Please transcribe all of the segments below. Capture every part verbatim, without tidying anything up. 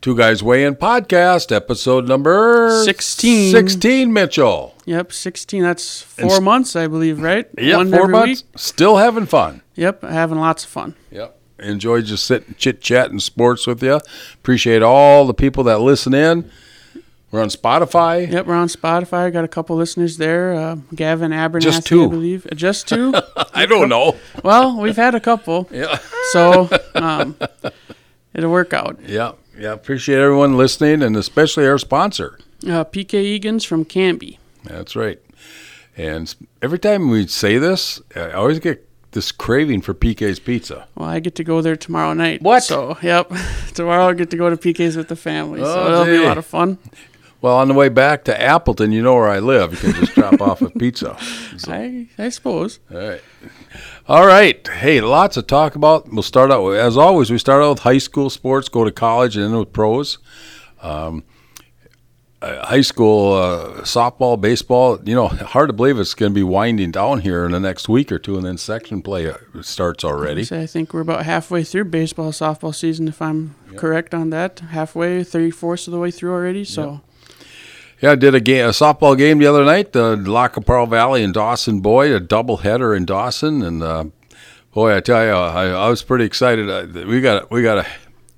Two Guys Weigh In podcast, episode number sixteen. sixteen, Mitchell. Yep, sixteen. That's four months, I believe, right? Yep, One four every months. week. Still having fun. Yep, having lots of fun. Yep. Enjoy just sitting, chit-chatting sports with you. Appreciate all the people that listen in. We're on Spotify. Yep, we're on Spotify. Got a couple listeners there. Uh, Gavin Abernathy, Just two. I believe. Uh, Just two? I don't know. Well, we've had a couple. Yeah. So um, it'll work out. Yeah. Yeah. Appreciate everyone listening, and especially our sponsor. Uh, P K Egan's from Canby. That's right. And every time we say this, I always get this craving for P K's Pizza. Well, I get to go there tomorrow night. What? So, yep. Tomorrow I get to go to P K's with the family. So Oh, it'll be gee. a lot of fun. Well, on the way back to Appleton, you know where I live. You can just drop off a pizza. So, I I suppose. all right. All right. Hey, lots to talk about. We'll start out with, as always, we start out with high school sports, go to college, and then with pros. Um, uh, high school uh, softball, baseball, you know, hard to believe it's going to be winding down here in the next week or two, and then section play uh, starts already. So I think we're about halfway through baseball, softball season, if I'm correct on that. Halfway, thirty-fourths of the way through already. So. Yeah, I did a game, a softball game the other night. The Lackaparl Valley and Dawson boy, a doubleheader in Dawson, and uh, boy, I tell you, I, I was pretty excited. Uh, we got we got a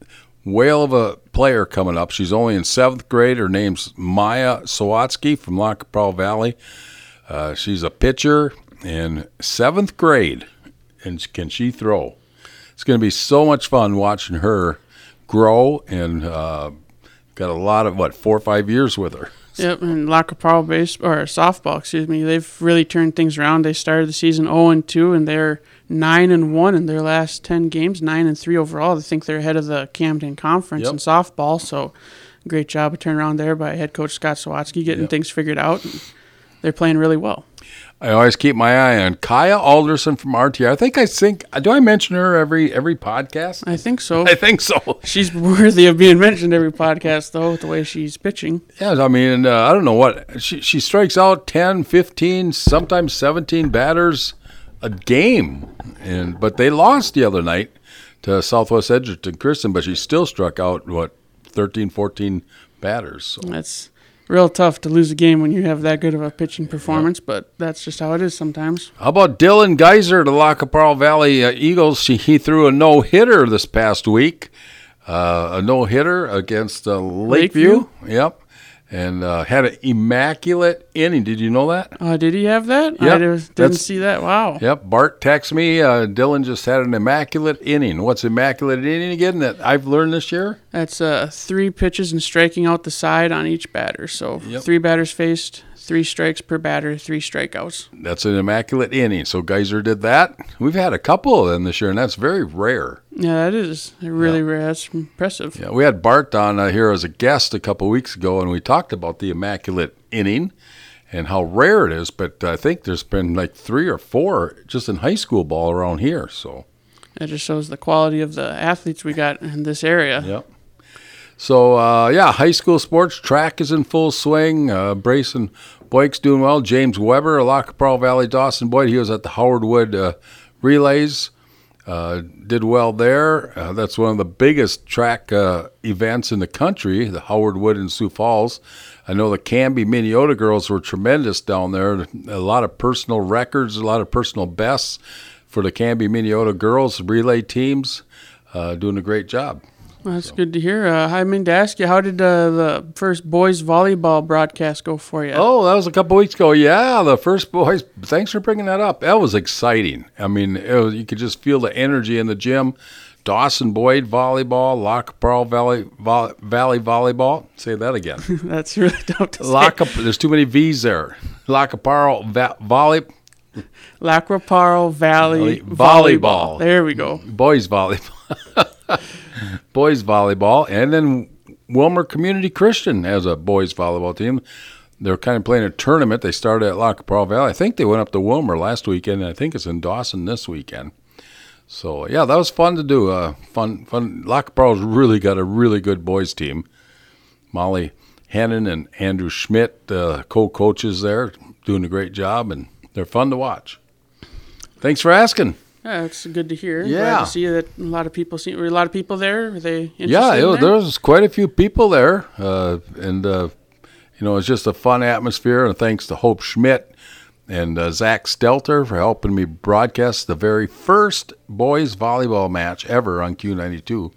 whale of a player coming up. She's only in seventh grade. Her name's Maya Sawatsky from Lackaparl Valley. Uh, she's a pitcher in seventh grade, and can she throw? It's going to be so much fun watching her grow, and uh, got a lot of what four or five years with her. Yep, and Lackaparl base or softball, excuse me, they've really turned things around. They started the season oh and two, and they're nine and one in their last ten games, nine and three overall. I think they're ahead of the Camden Conference Yep. in softball. So, great job of turnaround there by head coach Scott Sawatsky, getting Yep. things figured out. And they're playing really well. I always keep my eye on Kaya Alderson from R T R. I think I think do I mention her every every podcast? I think so. I think so. She's worthy of being mentioned every podcast, though, with the way she's pitching. Yeah, I mean, uh, I don't know what she she strikes out ten, fifteen, sometimes seventeen batters a game, and but they lost the other night to Southwest Edgerton Christian, but she still struck out what thirteen, fourteen batters. So. That's real tough to lose a game when you have that good of a pitching performance, but that's just how it is sometimes. How about Dylan Geyser, the Lackaparl Valley uh, Eagles? She, he threw a no-hitter this past week, uh, a no-hitter against uh, Lakeview. Lakeview? Yep, and uh, had an immaculate inning. Did you know that? Uh, did he have that? Yep, I didn't that's- see that. Wow. Yep, Bart texted me. Uh, Dylan just had an immaculate inning. What's immaculate inning again that I've learned this year? That's uh, three pitches and striking out the side on each batter. So Yep. three batters faced, three strikes per batter, three strikeouts. That's an immaculate inning. So Geyser did that. We've had a couple of them this year, and that's very rare. Yeah, that is really rare. That's impressive. Yeah, we had Bart on uh, here as a guest a couple weeks ago, and we talked about the immaculate inning and how rare it is. But I think there's been like three or four just in high school ball around here. So, That just shows the quality of the athletes we got in this area. yep. So, uh, yeah, high school sports, track is in full swing. Uh, Brayson Boyk's doing well. James Weber, a Lackaparl Valley Dawson boy, he was at the Howard Wood uh, Relays. Uh, did well there. Uh, that's one of the biggest track uh, events in the country, the Howard Wood in Sioux Falls. I know the Canby Minneota girls were tremendous down there. A lot of personal records, a lot of personal bests for the Canby Minneota girls relay teams. Uh, doing a great job. Well, that's good to hear. Uh, I mean to ask you, how did uh, the first boys volleyball broadcast go for you? Oh, that was a couple weeks ago. Yeah, the first boys. Thanks for bringing that up. That was exciting. I mean, it was, you could just feel the energy in the gym. Dawson Boyd volleyball, Lackaparl Valley vo- Valley volleyball. Say that again. That's really tough to say. Laccap- There's too many V's there. Lackaparl va- volley Lackaparl Valley Volleyball. volleyball. There we go. boys volleyball. boys volleyball, and then Wilmer Community Christian has a boys volleyball team. They're kind of playing a tournament. They started at Lackaparl Valley. I think they went up to Wilmer last weekend, and I think it's in Dawson this weekend. So, yeah, that was fun to do. Uh, fun, fun. Lackaparl's really got a really good boys team. Molly Hannon and Andrew Schmidt, uh, co-coaches there, doing a great job, and they're fun to watch. Thanks for asking. Yeah, it's good to hear. Yeah. Glad to see that a lot of people see. Were a lot of people there? Were they interested Yeah, it, in was- that? there was quite a few people there, uh, and uh, you know, it's just a fun atmosphere. And thanks to Hope Schmidt and uh, Zach Stelter for helping me broadcast the very first boys volleyball match ever on Q ninety-two.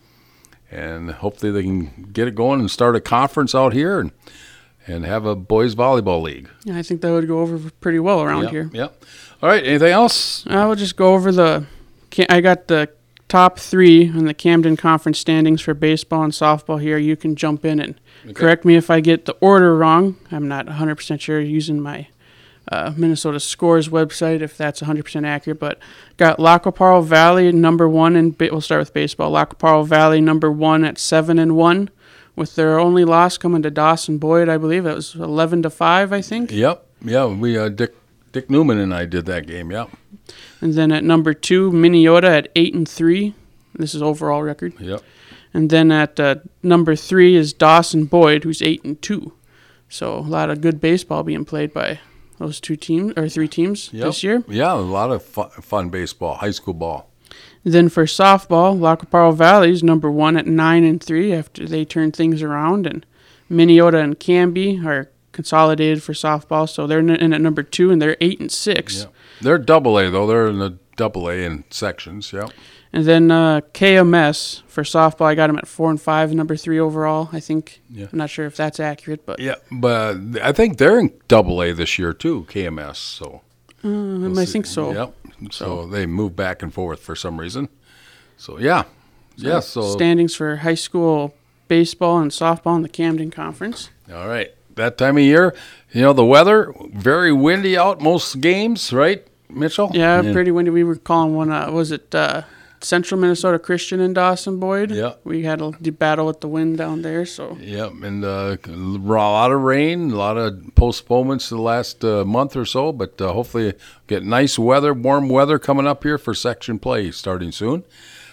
And hopefully they can get it going and start a conference out here and and have a boys volleyball league. Yeah, I think that would go over pretty well around Yep, here. Yep. All right. Anything else? I will just go over the. I got the top three in the Camden Conference standings for baseball and softball here. You can jump in and Okay. correct me if I get the order wrong. I'm not one hundred percent sure using my uh, Minnesota Scores website if that's one hundred percent accurate. But got Lacoparo Valley number one, and ba- we'll start with baseball. Lacoparo Valley number one at seven and one, with their only loss coming to Dawson Boyd. I believe it was eleven to five. I think. Yep. Yeah. We uh, Dick Dick Newman and I did that game. Yep. And then at number two, Minneota at eight and three. This is overall record. Yep. And then at uh, number three is Dawson Boyd, who's eight and two. So a lot of good baseball being played by those two teams or three teams Yep. this year. Yeah, a lot of fun, fun baseball, high school ball. Then for softball, Lacoparo Valley's number one at nine and three after they turned things around, and Minneota and Canby are consolidated for softball, so they're in at number two and they're eight and six. Yeah. They're double A though. They're in the double A in sections. Yep. And then uh, K M S for softball, I got them at four and five, number three overall. I think. Yeah. I'm not sure if that's accurate, but Yeah, but I think they're in double A this year too, K M S. So uh, we'll I see. think so. Yep. So they move back and forth for some reason. So yeah, yeah. So Standings for high school baseball and softball in the Camden Conference. all right, that time of year, you know, the weather very windy out most games, right, Mitchell? Yeah, pretty windy. We were calling one. Uh, was it uh, Central Minnesota Christian in Dawson Boyd? Yeah. We had a d- battle with the wind down there. So Yep, and uh, a lot of rain, a lot of postponements the last uh, month or so, but uh, hopefully get nice weather, warm weather coming up here for section play starting soon.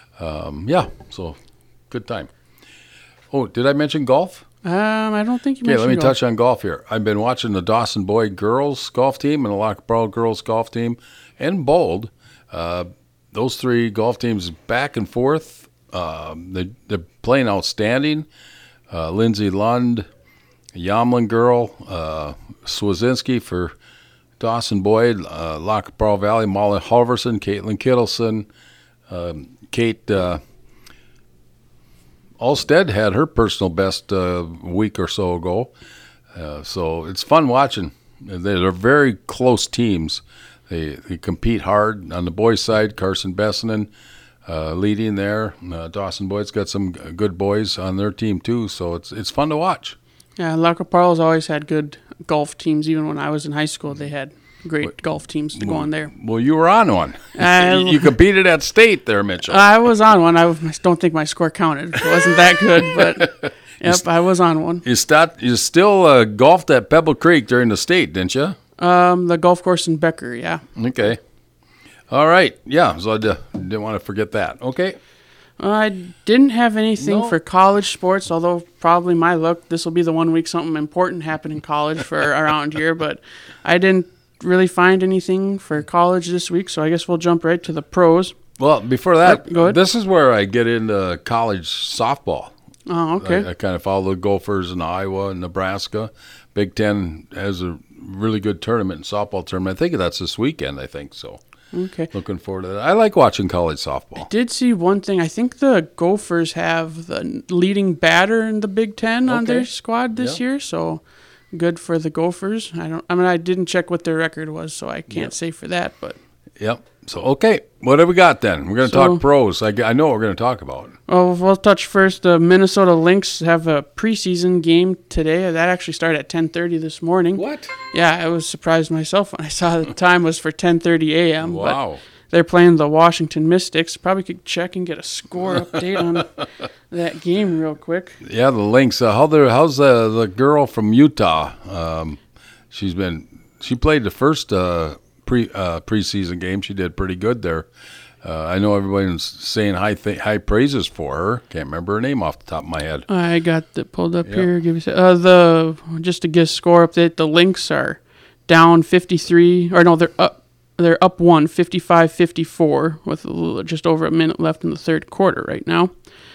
Um, yeah, so good time. Oh, did I mention golf? um, I don't think you Okay, mentioned let me golf. touch on golf here. I've been watching the Dawson Boyd girls golf team and the Lacoparo girls golf team and Bold. Uh, those three golf teams back and forth. Um, they, they're playing outstanding. Uh, Lindsay Lund, Yamlin girl, uh, Swazinski for Dawson Boyd, uh, Lacoparo Valley, Molly Halverson, Caitlin Kittleson, um, Kate uh, Alstead had her personal best a uh, week or so ago. Uh, so it's fun watching. They're very close teams. They, they compete hard. On the boys' side, Carson Bessinen uh, leading there. Uh, Dawson Boyd's got some good boys on their team too, so it's it's fun to watch. Yeah, Lacaparo's always had good golf teams. Even when I was in high school, they had great What? golf teams to go on there. Well, you were on one. I- you competed at state there, Mitchell. I was on one. I w- don't think my score counted. It wasn't that good, but yep, I was on one. you stat, you still uh, golfed at Pebble Creek during the state, didn't you? Um, the golf course in Becker, yeah. Okay. All right. Yeah. So I d- didn't want to forget that. Okay. I didn't have anything No. for college sports, although probably my luck, this will be the one week something important happened in college for around here, but I didn't really find anything for college this week, so I guess we'll jump right to the pros. Well, before that, Yep, go ahead. this is where I get into college softball. Oh, okay. I, I kind of follow the Gophers in Iowa and Nebraska. Big Ten has a really good tournament, softball tournament. I think that's this weekend, I think. So Okay. looking forward to that. I like watching college softball. Did see one thing. I think the Gophers have the leading batter in the Big Ten on Okay. their squad this Yeah. year, so good for the Gophers. I don't. I mean, I didn't check what their record was, so I can't Yep. say for that. But Yep. So, okay. What have we got then? We're going to So- talk pros. I, I know what we're going to talk about. oh, we'll touch first. The Minnesota Lynx have a preseason game today. That actually started at ten thirty this morning. What? Yeah, I was surprised myself when I saw the time was for ten thirty a.m. But Wow. they're playing the Washington Mystics. Probably could check and get a score update on that game real quick. Yeah, the Lynx. Uh, how the how's the the girl from Utah? Um, she's been she played the first uh, pre uh, preseason game. She did pretty good there. Uh, I know everybody's saying high th- high praises for her. Can't remember her name off the top of my head. I got it pulled up Yep. here. Give me a sec. Uh, the just to get a score update. The Lynx are down fifty-three, or no, they're up they're up one, fifty-five fifty-four, with a little, just over a minute left in the third quarter right now.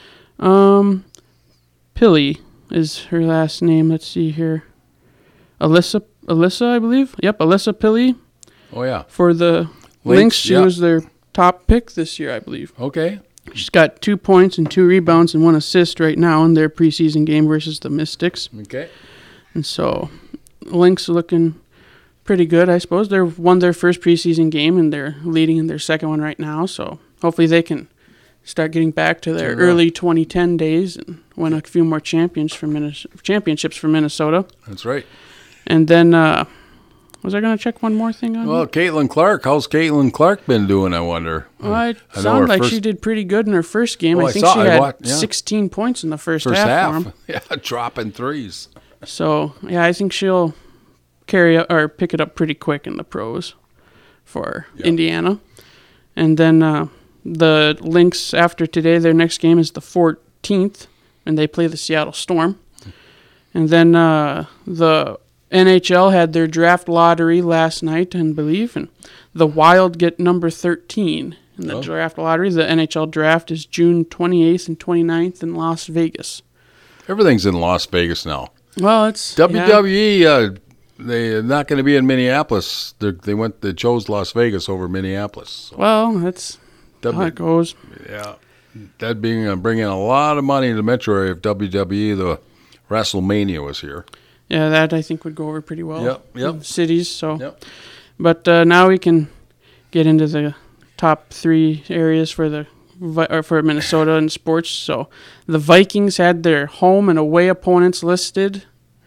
Um, Pilley is her last name. Let's see here. Alyssa, Alyssa, I believe. Yep, Alyssa Pilley. Oh, yeah. For the Lynx, Lynx, she yeah. was their top pick this year, I believe. Okay. She's got two points and two rebounds and one assist right now in their preseason game versus the Mystics. Okay. And so, Lynx are looking pretty good, I suppose. They won their first preseason game, and they're leading in their second one right now. So, hopefully they can start getting back to their Turn early twenty ten days and win a few more champions for Minnes- championships for Minnesota. That's right. And then, uh, was I going to check one more thing on Well, you? Caitlin Clark. How's Caitlin Clark been doing, I wonder? Well, it I know sounded her like first- she did pretty good in her first game. Oh, I I think saw- she I had wa- yeah. sixteen points in the first, First half, for half. 'em. Yeah, dropping threes. So, yeah, I think she'll carry up, or pick it up pretty quick in the pros for Yep. Indiana. And then uh, the Lynx, after today, their next game is the fourteenth, and they play the Seattle Storm. And then uh, the N H L had their draft lottery last night, I believe, and the Wild get number thirteen in the Oh. draft lottery. The N H L draft is June twenty-eighth and twenty-ninth in Las Vegas. Everything's in Las Vegas now. Well, it's W yeah. W E, uh, they're not going to be in Minneapolis. They're, they went. They chose Las Vegas over Minneapolis. So, Well, that's how W- it goes. yeah, that being uh, bringing a lot of money to the metro area of W W E. The WrestleMania was here. Yeah, that I think would go over pretty well. Yep, yep. in cities. So, Yep. but uh, now we can get into the top three areas for the Vi- or for Minnesota in sports. So, the Vikings had their home and away opponents listed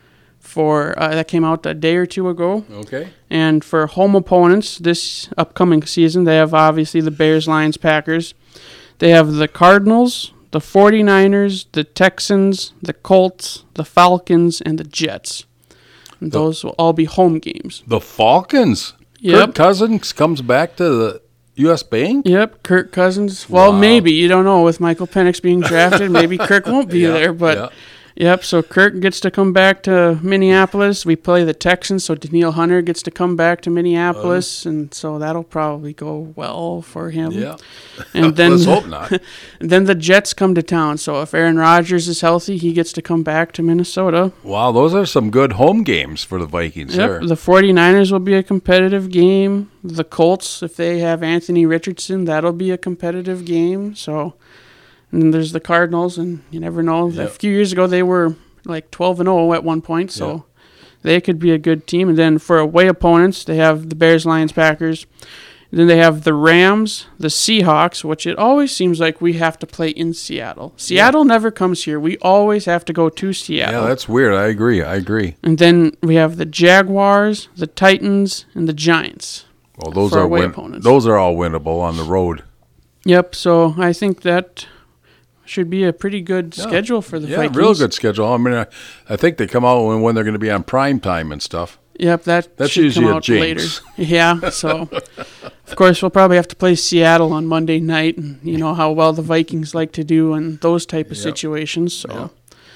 for uh, that came out a day or two ago. Okay. And for home opponents this upcoming season, they have obviously the Bears, Lions, Packers. They have the Cardinals, the 49ers, the Texans, the Colts, the Falcons, and the Jets. And The- those will all be home games. The Falcons. Yep. Kirk Cousins comes back to the U S Bank. Yep, Kirk Cousins. Well, Wow. maybe. You don't know. With Michael Penix being drafted, maybe Kirk won't be Yeah, there. But yeah. Yep, so Kirk gets to come back to Minneapolis. We play the Texans, so Daniil Hunter gets to come back to Minneapolis, and so that'll probably go well for him. Yeah. And then Let's hope not. then the Jets come to town, so if Aaron Rodgers is healthy, he gets to come back to Minnesota. Wow, those are some good home games for the Vikings Yep, there. the 49ers will be a competitive game. The Colts, if they have Anthony Richardson, that'll be a competitive game. So, and then there's the Cardinals, and you never know. Yep. A few years ago, they were like twelve and oh at one point, so Yep. they could be a good team. And then for away opponents, they have the Bears, Lions, Packers. Then they have the Rams, the Seahawks, which it always seems like we have to play in Seattle. Seattle never comes here. We always have to go to Seattle. Yeah, that's weird. I agree. I agree. And then we have the Jaguars, the Titans, and the Giants. Well, those For are away win- opponents. those are all winnable on the road. Yep, so I think that should be a pretty good Yeah. schedule for the Yeah, Vikings. real good schedule. I mean, I, I think they come out when, when they're going to be on prime time and stuff. Yep, that That's should usually come a out jinx. later. Yeah, so of course we'll probably have to play Seattle on Monday night, and you know how well the Vikings like to do in those type of Yep. situations. So, Yep.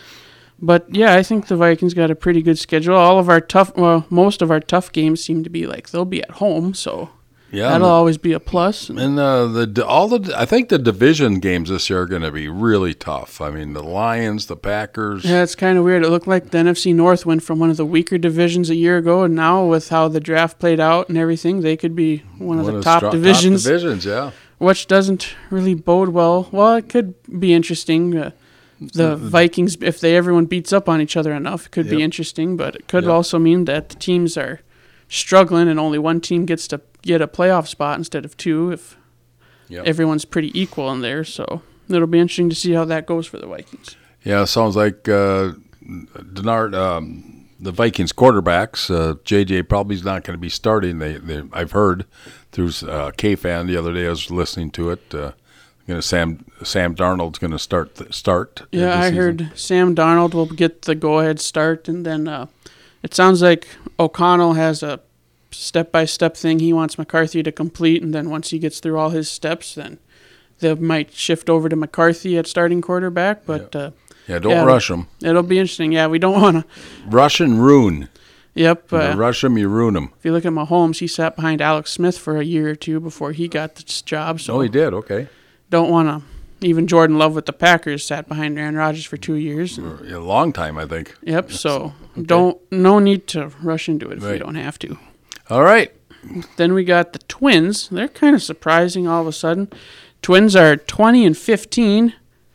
but yeah, I think the Vikings got a pretty good schedule. All of our tough, well, most of our tough games seem to be like they'll be at home, so Yeah, that'll and, always be a plus. and uh, the all the I think the division games this year are going to be really tough. I mean, the Lions, the Packers. Yeah, it's kind of weird. It looked like the N F C North went from one of the weaker divisions a year ago, and now with how the draft played out and everything, they could be one of one the of top stro- divisions, Top divisions, yeah. which doesn't really bode well. Well, it could be interesting. Uh, the Vikings, if they everyone beats up on each other enough, it could be Yep. interesting, but it could Yep. also mean that the teams are struggling and only one team gets to get a playoff spot instead of two if Yep. everyone's pretty equal in there. So it'll be interesting to see how that goes for the Vikings. Yeah, sounds like uh, Denard, um, the Vikings quarterbacks, uh, J J probably is not going to be starting. They, they, I've heard through uh, K-Fan the other day. I was listening to it. Uh, you know, Sam Sam Darnold's going to start th- start. Yeah, this I season. heard Sam Darnold will get the go-ahead start, and then uh, it sounds like O'Connell has a step-by-step thing he wants McCarthy to complete, and then once he gets through all his steps, then they might shift over to McCarthy at starting quarterback, but uh, Yeah, don't yeah. rush them. it'll be interesting. Yeah, we don't want to Rush and ruin. Yep. You Uh, rush him, you ruin him. if you look at Mahomes, he sat behind Alex Smith for a year or two before he got this job. So Oh, he did. Okay. don't want to. Even Jordan Love with the Packers sat behind Aaron Rodgers for two years. A long time, I think. Yep. So don't no need to rush into it if Right. you don't have to. All right. Then we got the Twins. They're kind of surprising all of a sudden. Twins are twenty and fifteen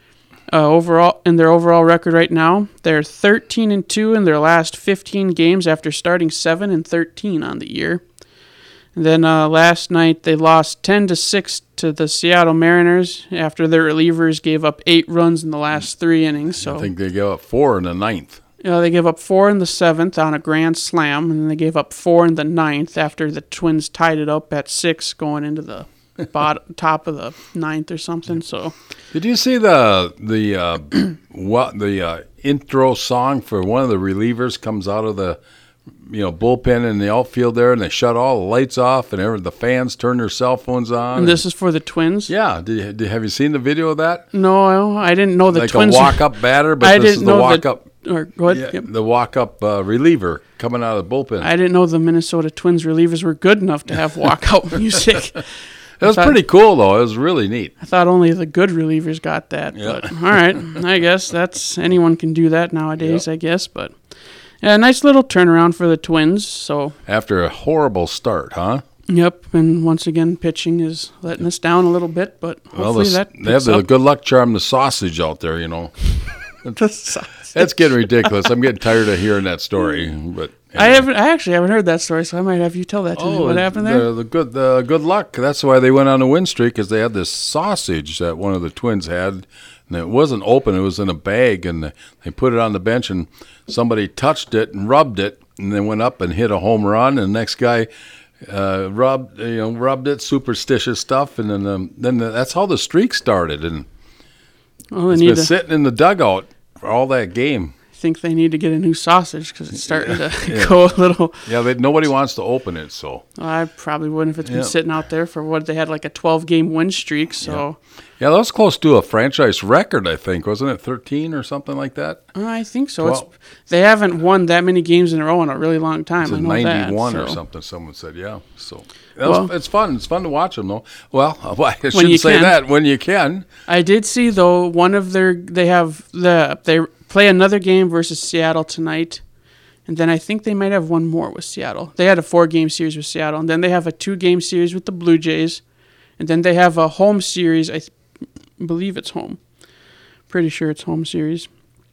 uh, overall in their overall record right now. They're thirteen and two in their last fifteen games after starting seven and thirteen on the year. And then uh, last night they lost ten to six to the Seattle Mariners after their relievers gave up eight runs in the last three innings. So I think they gave up four in the ninth. you know, they gave up four in the seventh on a grand slam, and then they gave up four in the ninth after the Twins tied it up at six going into the bottom, top of the ninth or something. So Did you see the the uh, what the uh, intro song for one of the relievers comes out of the you know bullpen in the outfield there, and they shut all the lights off, and every, the fans turn their cell phones on. and this is for the Twins. yeah, did, you- did, have you seen the video of that? No, I didn't know the Like Twins. a walk-up batter, but I this didn't is the know walk-up. that. Or go ahead. Yeah, Yep. the walk-up uh, reliever coming out of the bullpen. I didn't know the Minnesota Twins relievers were good enough to have walkout music. it was thought- pretty cool, though. It was really neat. I thought only the good relievers got that. Yeah. But all right, I guess that's anyone can do that nowadays. I guess, but yeah, nice little turnaround for the Twins. So After a horrible start, huh? yep, and once again, pitching is letting us down a little bit, but Well, hopefully the, that they have picks the up. good luck charm, the sausage out there, you know. The sausage. That's getting ridiculous. I'm getting tired of hearing that story. But I haven't. I actually haven't heard that story, so I might have you tell that to me. What happened there? The, the good, the good luck. That's why they went on a win streak, because they had this sausage that one of the Twins had, and it wasn't open. It was in a bag, and they put it on the bench, and somebody touched it and rubbed it, and then went up and hit a home run. And the next guy uh, rubbed, you know, rubbed it. Superstitious stuff, and then um, then the, that's how the streak started. And Well, they it's need been to. sitting in the dugout for all that game. I think they need to get a new sausage because it's starting to Yeah. go a little. Yeah, they, nobody wants to open it, so. I probably wouldn't if it's been Yeah. sitting out there for what they had like a twelve game win streak. So Yeah, that was close to a franchise record, I think. Wasn't it thirteen or something like that? uh, I think so. It's, Twelve. they haven't won that many games in a row in a really long time. It's I a know that. ninety-one or so. something, someone said, yeah. So that was, Well- it's fun. It's fun to watch them, though. Well, I shouldn't you say can. that. When you can. I did see though one of their they have the they play another game versus Seattle tonight, and then I think they might have one more with Seattle. They had a four game series with Seattle, and then they have a two game series with the Blue Jays, and then they have a home series. I th- believe it's home. Pretty sure it's home series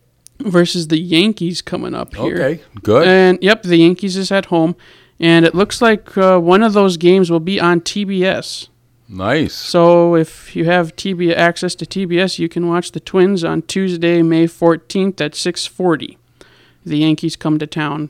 versus the Yankees coming up here. Okay, good. And yep, the Yankees is at home, and it looks like uh, one of those games will be on T B S. Nice. So if you have T B access to T B S, you can watch the Twins on Tuesday, May fourteenth at six forty. The Yankees come to town.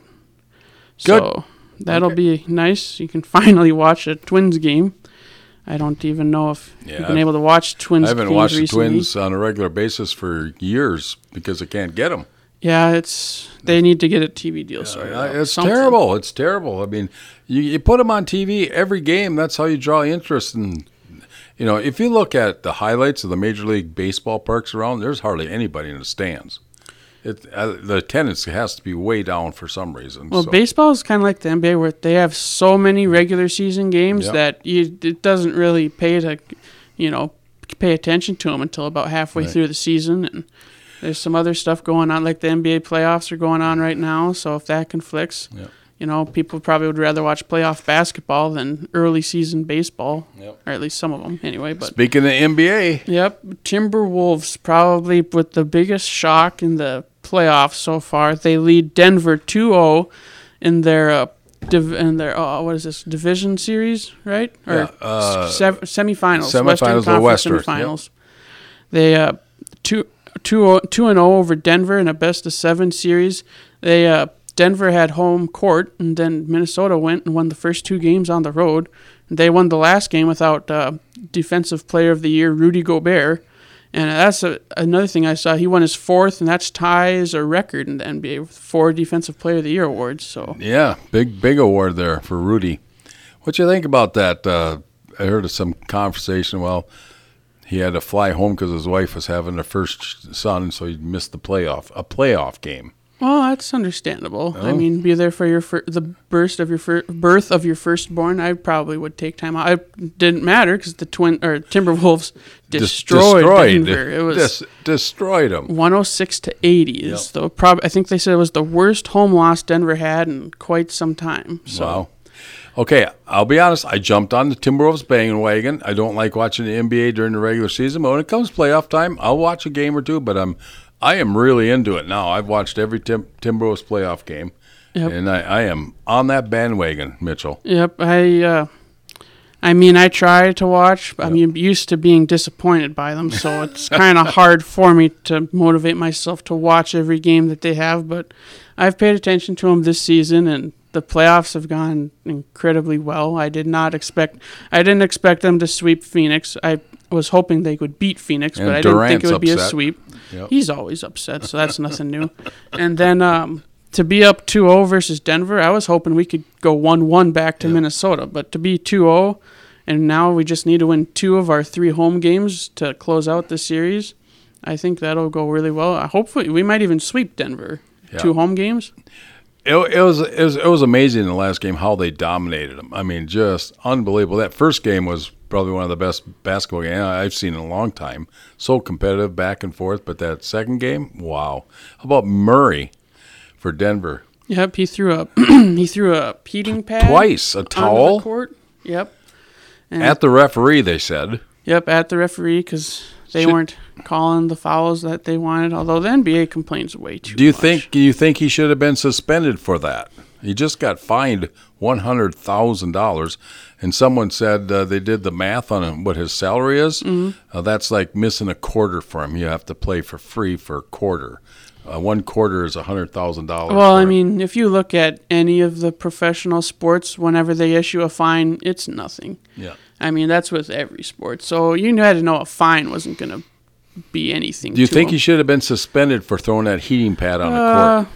So that'll Okay. be nice. You can finally watch a Twins game. I don't even know if Yeah, you've been able to watch Twins I haven't games watched recently. the Twins on a regular basis for years because I can't get them. Yeah, it's they need to get a T V deal sorted out. it's Something. terrible. It's terrible. I mean, you, you put them on T V every game. That's how you draw interest. And, you know, if you look at the highlights of the Major League Baseball parks around, there's hardly anybody in the stands. It, uh, the attendance has to be way down for some reason. Well, so. baseball is kind of like the N B A, where they have so many regular season games Yep. that you, it doesn't really pay to, you know, pay attention to them until about halfway Right. through the season. And there's some other stuff going on, like the N B A playoffs are going on right now. So if that conflicts, Yep. you know, people probably would rather watch playoff basketball than early season baseball, Yep. or at least some of them anyway. But Speaking of N B A, yep, Timberwolves probably with the biggest shock in the playoffs so far. They lead Denver two oh in their uh, div- in their uh, what is this division series, right? Or Yeah, uh, se- semifinals, semifinals Western of the Conference Western, yep. semifinals. They uh two two two and zero over Denver in a best of seven series. They uh Denver had home court, and then Minnesota went and won the first two games on the road. They won the last game without uh, Defensive Player of the Year Rudy Gobert, and that's a, another thing I saw. He won his fourth, and that's ties a record in the N B A with four Defensive Player of the Year awards. So yeah, big big award there for Rudy. What you think about that? Uh, I heard of some conversation. Well, he had to fly home because his wife was having her first son, so he missed the playoff a playoff game. Well, that's understandable. Oh. I mean, be there for your fir- the burst of your fir- birth of your firstborn. I probably would take time out. It didn't matter because the twin or Timberwolves destroyed, destroyed Denver. It was Des- destroyed them. one oh six to eighty. Is the prob- I think they said it was the worst home loss Denver had in quite some time. So. Wow. Okay, I'll be honest. I jumped on the Timberwolves bandwagon. I don't like watching the N B A during the regular season, but when it comes playoff time, I'll watch a game or two. But I'm I am really into it now. I've watched every Tim- Timberwolves playoff game, Yep. and I, I am on that bandwagon, Mitchell. Yep, I. Uh, I mean, I try to watch. I'm used to being disappointed by them, so it's kind of hard for me to motivate myself to watch every game that they have. But I've paid attention to them this season, and the playoffs have gone incredibly well. I did not expect. I didn't expect them to sweep Phoenix. I was hoping they would beat Phoenix, And but I didn't think Durant's it would be a upset. sweep. Yep. He's always upset, so that's nothing new. And then um, to be up two oh versus Denver, I was hoping we could go one one back to Yep. Minnesota. But to be two oh, and now we just need to win two of our three home games to close out the series, I think that'll go really well. Uh, Hopefully, we might even sweep Denver. Yeah. Two home games. It, it was it was it was amazing in the last game how they dominated them. I mean, just unbelievable. That first game was probably one of the best basketball games I've seen in a long time. So competitive, back and forth. But that second game, wow! How about Murray for Denver? Yep, he threw a he threw a heating pad Twice, a onto towel the court. Yep. And at the referee. They said. Yep, at the referee because they Should- weren't calling the fouls that they wanted. Although the N B A complains way too much. Do you think do you think he should have been suspended for that? He just got fined one hundred thousand dollars, and someone said uh, they did the math on what his salary is. Mm-hmm. Uh, that's like missing a quarter for him. You have to play for free for a quarter. Uh, one quarter is one hundred thousand dollars. Well, I mean, if you look at any of the professional sports, whenever they issue a fine, it's nothing. yeah. I mean, that's with every sport. So you had to know a fine wasn't going to be anything. Do you to think him. he should have been suspended for throwing that heating pad on the Uh, court?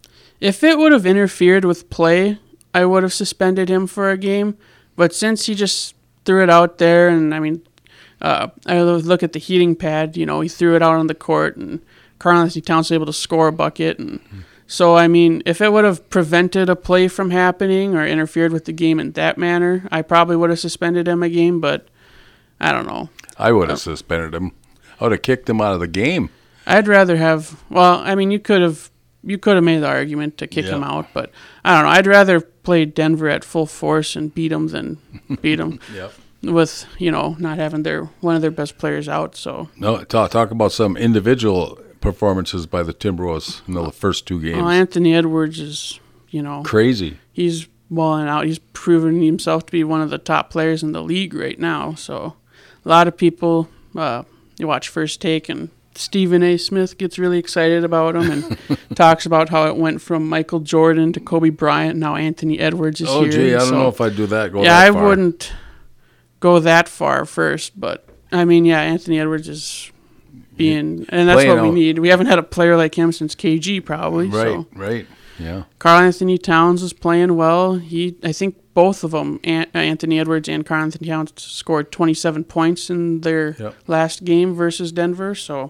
If it would have interfered with play, I would have suspended him for a game. But since he just threw it out there, and I mean, uh, I look at the heating pad. You know, he threw it out on the court, and Karl-Anthony Towns was able to score a bucket. And so, I mean, if it would have prevented a play from happening or interfered with the game in that manner, I probably would have suspended him a game. But I don't know. I would have suspended him. I would have kicked him out of the game. I'd rather have. Well, I mean, you could have. You could have made the argument to kick Yeah. him out, but I don't know. I'd rather play Denver at full force and beat them than beat them Yep. with, you know, not having their one of their best players out. So, No, talk, talk about some individual performances by the Timberwolves in the first two games. well, Anthony Edwards is, you know, Crazy. he's balling out. He's proven himself to be one of the top players in the league right now. So, a lot of people, uh, you watch First Take, and Stephen A. Smith gets really excited about him and talks about how it went from Michael Jordan to Kobe Bryant. Now Anthony Edwards is Oh, here. gee, I don't so- know if I'd do that. Go yeah, that I far. wouldn't go that far first, but I mean, yeah, Anthony Edwards is being, and that's Playing what we out. need. We haven't had a player like him since K G probably. Right, So right. Yeah. Karl-Anthony Towns is playing well. He, I think both of them, An- Anthony Edwards and Karl-Anthony Towns, scored twenty-seven points in their Yep. last game versus Denver. So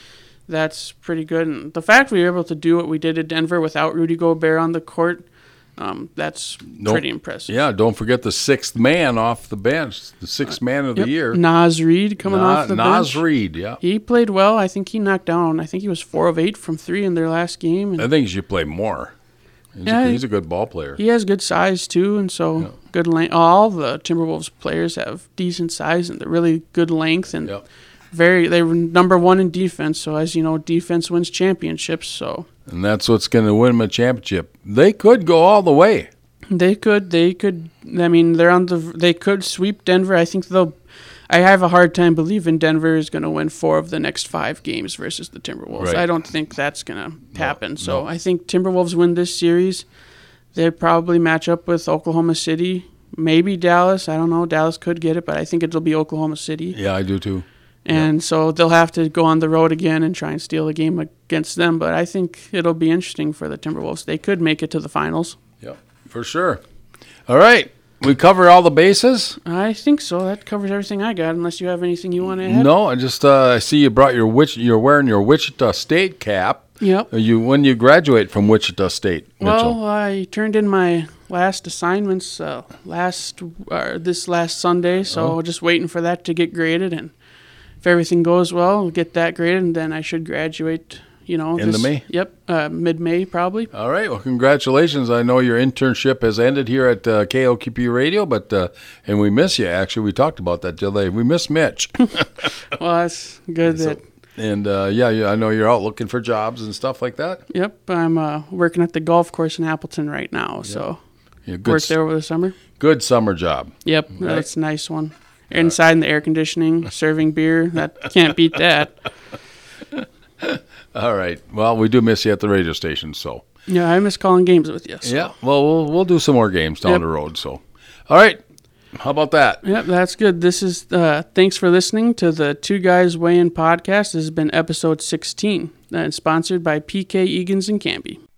that's pretty good. And the fact we were able to do what we did at Denver without Rudy Gobert on the court, um, that's Nope. pretty impressive. Yeah, don't forget the sixth man off the bench, the sixth man of Yep. the year. Nas Reed coming Na- off the Nas bench. Reed, yeah. He played well. I think he knocked down. I think he was four of eight from three in their last game. And I think he should play more. He's, Yeah, a, he's a good ball player. he has good size too, and so Yeah. good length. All the Timberwolves players have decent size and they're really good length and Yep. very. They were number one in defense. So as you know, defense wins championships. So And that's what's going to win them a championship. They could go all the way. they could. They could. I mean, they're on the. They could sweep Denver. I think they'll. I have a hard time believing Denver is going to win four of the next five games versus the Timberwolves. Right. I don't think that's going to happen. So no. I think Timberwolves win this series. They'd probably match up with Oklahoma City, maybe Dallas. I don't know. Dallas could get it, but I think it'll be Oklahoma City. Yeah, I do too. And so they'll have to go on the road again and try and steal a game against them. But I think it'll be interesting for the Timberwolves. They could make it to the finals. Yep, for sure. All right. We cover all the bases? I think so. That covers everything I got, unless you have anything you want to add. No, I just uh, I see you brought your Wich- you're wearing your Wichita State cap. Yep. You when you graduate from Wichita State, Mitchell? Well, I turned in my last assignments uh, last uh, this last Sunday, so Oh. just waiting for that to get graded, and if everything goes well, we'll get that graded, and then I should graduate. You know, In the this- May? Yep, uh, mid-May probably. All right. Well, congratulations. I know your internship has ended here at uh, K O K P Radio, but uh, and we miss you. Actually, we talked about that the other day. We miss Mitch. Well, that's good. So- that and uh, yeah, yeah, I know you're out looking for jobs and stuff like that. Yep, I'm uh, working at the golf course in Appleton right now, so Yeah, good, worked there over the summer. good summer job. Yep, Right. that's a nice one. Inside in the air conditioning, serving beer, that can't beat that. All right. Well, we do miss you at the radio station, so. Yeah, I miss calling games with you. So. Yeah. Well, we'll we'll do some more games down Yep. the road. So, all right. How about that? Yep, that's good. This is uh, thanks for listening to the Two Guys Weigh In podcast. This has been episode sixteen, and sponsored by P K Egan's and Canby.